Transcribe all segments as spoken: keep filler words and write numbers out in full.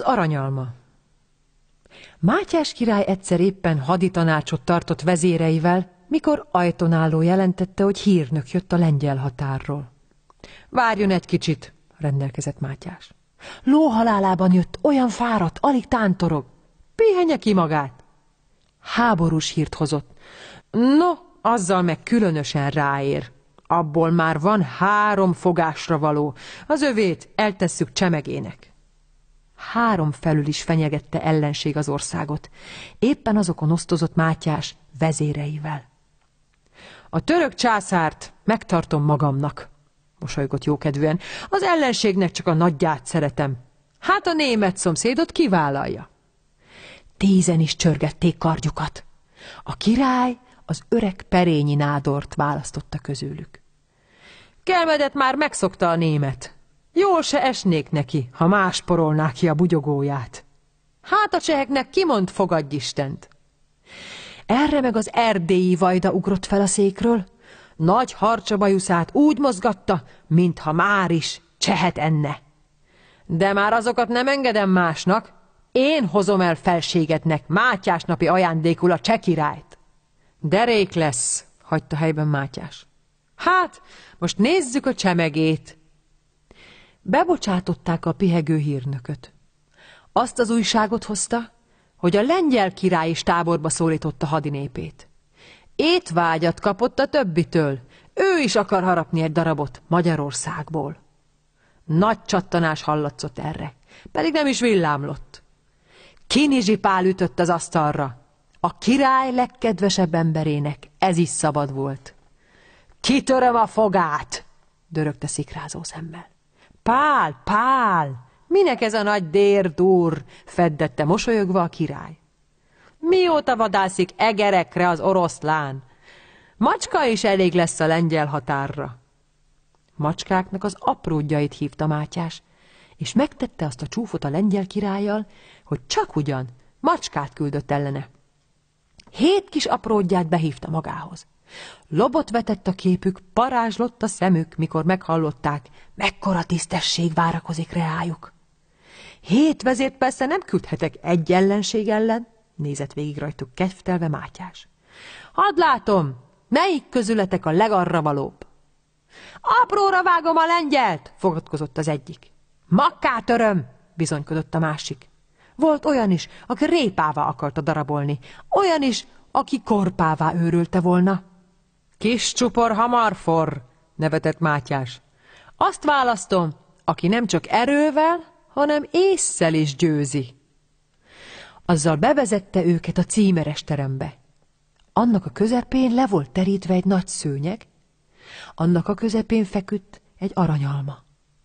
aranyalma. Mátyás király egyszer éppen haditanácsot tartott vezéreivel, mikor ajtón álló jelentette, hogy hírnök jött a lengyel határról. Várjon egy kicsit, rendelkezett Mátyás. Lóhalálában jött, olyan fáradt, alig tántorog. Pihenje ki magát. Háborús hírt hozott. No, azzal meg különösen ráér. Abból már van három fogásra való. Az övét eltesszük csemegének. Három felül is fenyegette ellenség az országot. Éppen azokon osztozott Mátyás vezéreivel. A török császárt megtartom magamnak, mosolygott jókedvűen. Az ellenségnek csak a nagyját szeretem. Hát a német szomszédot kivállalja. Tízen is csörgették kardjukat. A király az öreg Perényi nádort választotta közülük. Kelmedet már megszokta a német. Jól se esnék neki, ha más porolná ki a bugyogóját. Hát a cseheknek kimond fogadj Istent. Erre meg az erdélyi vajda ugrott fel a székről, nagy harcsabajuszát úgy mozgatta, mintha már is csehet enne. De már azokat nem engedem másnak, én hozom el felségednek Mátyás napi ajándékul a cseh királyt. Derék lesz, hagyta helyben Mátyás. Hát, most nézzük a csemegét. Bebocsátották a pihegő hírnököt. Azt az újságot hozta, hogy a lengyel király is táborba szólította hadinépét. Étvágyat kapott a többitől, ő is akar harapni egy darabot Magyarországból. Nagy csattanás hallatszott erre, pedig nem is villámlott. Kinizsi Pál ütött az asztalra. A király legkedvesebb emberének ez is szabad volt. Kitöröm a fogát, dörögte szikrázó szemmel. Pál, Pál, minek ez a nagy dérdúr, feddette mosolyogva a király. Mióta vadászik egerekre az oroszlán? Macska is elég lesz a lengyel határra. Macskáknak az apródjait hívta Mátyás, és megtette azt a csúfot a lengyel királlyal, hogy csak ugyan macskát küldött ellene. Hét kis apródját behívta magához. Lobot vetett a képük, parázslott a szemük, mikor meghallották, mekkora tisztesség várakozik reájuk. Hét vezért persze nem küldhetek egy ellenség ellen, nézett végig rajtuk kedvtelve Mátyás. Hadd látom, melyik közületek a legarravalóbb? Apróra vágom a lengyelt, fogadkozott az egyik. Makkátöröm, bizonykodott a másik. Volt olyan is, aki répává akarta darabolni, olyan is, aki korpává őrülte volna. Kis csupor hamar forr, nevetett Mátyás. Azt választom, aki nem csak erővel, hanem ésszel is győzi. Azzal bevezette őket a címeres terembe. Annak a közepén le volt terítve egy nagy szőnyeg, annak a közepén feküdt egy aranyalma.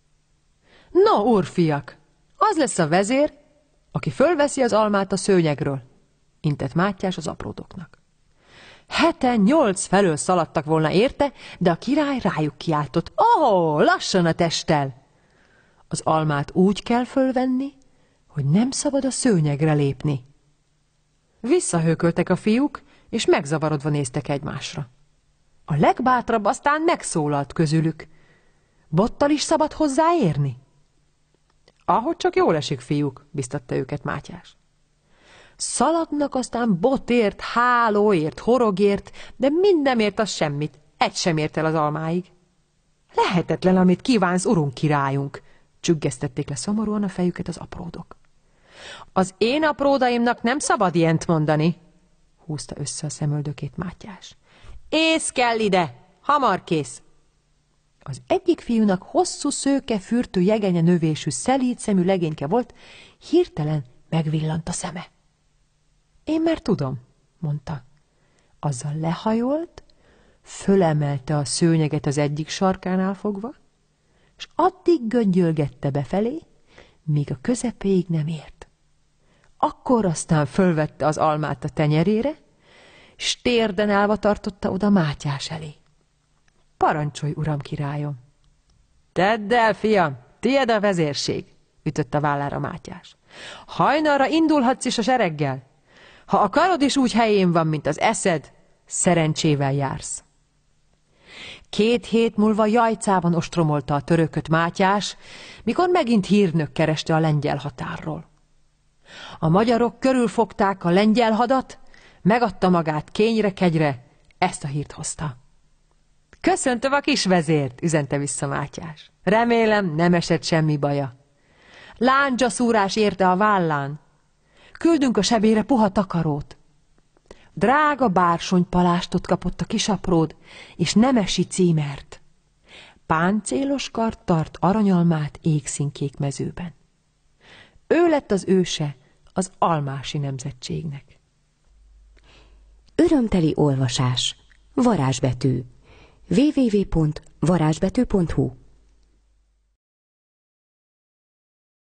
No, úrfiak, az lesz a vezér, aki fölveszi az almát a szőnyegről, intett Mátyás az apródoknak. Heten nyolc felől szaladtak volna érte, de a király rájuk kiáltott. Ó, oh, lassan a testtel! Az almát úgy kell fölvenni, hogy nem szabad a szőnyegre lépni. Visszahőköltek a fiúk, és megzavarodva néztek egymásra. A legbátrabb aztán megszólalt közülük. Bottal is szabad hozzáérni? Ahogy csak jól esik, fiúk, biztatta őket Mátyás. Szaladnak aztán botért, hálóért, horogért, de mindenért az semmit, egy sem ért el az almáig. Lehetetlen, amit kívánsz, urunk királyunk, csüggesztették le szomorúan a fejüket az apródok. Az én apródaimnak nem szabad ilyent mondani, húzta össze a szemöldökét Mátyás. Ész kell ide, hamar kész. Az egyik fiúnak hosszú szőke fürtő jegenye növésű szelíd szemű legényke volt, hirtelen megvillant a szeme. Én már tudom, mondta. Azzal lehajolt, fölemelte a szőnyeget az egyik sarkánál fogva, és addig göngyölgette befelé, míg a közepéig nem ért. Akkor aztán fölvette az almát a tenyerére, s térden állva tartotta oda Mátyás elé. Parancsolj, uram királyom! Tedd el, fiam, tied a vezérség, ütött a vállára Mátyás. Hajnalra indulhatsz is a sereggel. Ha a karod is úgy helyén van, mint az eszed, szerencsével jársz. Két hét múlva Jajcában ostromolta a törököt Mátyás, mikor megint hírnök kereste a lengyel határról. A magyarok körülfogták a lengyel hadat, megadta magát kényre-kegyre, ezt a hírt hozta. Köszöntöm a kis vezért, üzente vissza Mátyás. Remélem, nem esett semmi baja. Lándzsa szúrás érte a vállán. Küldünk a sebére puha takarót. Drága bársonypalástot kapott a kisapród, és nemesi címert. Páncélos kard tart aranyalmát égszínkék mezőben. Ő lett az őse az almási nemzetségnek. Örömteli olvasás. Varázsbetű. double-u double-u double-u pont varázsbetű pont hu